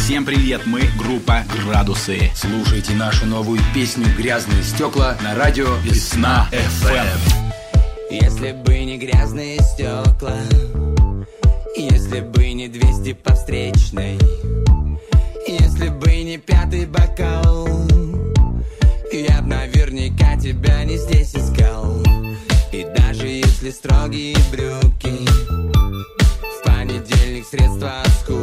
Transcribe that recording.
Всем привет, мы группа «Градусы». Слушайте нашу новую песню «Грязные стекла» на радио Весна FM. Если бы не грязные стекла, если бы не 200 по встречной, если бы не 5-й бокал, я б наверняка тебя не здесь искал. И даже если строгие брюки, в понедельник средства от скуки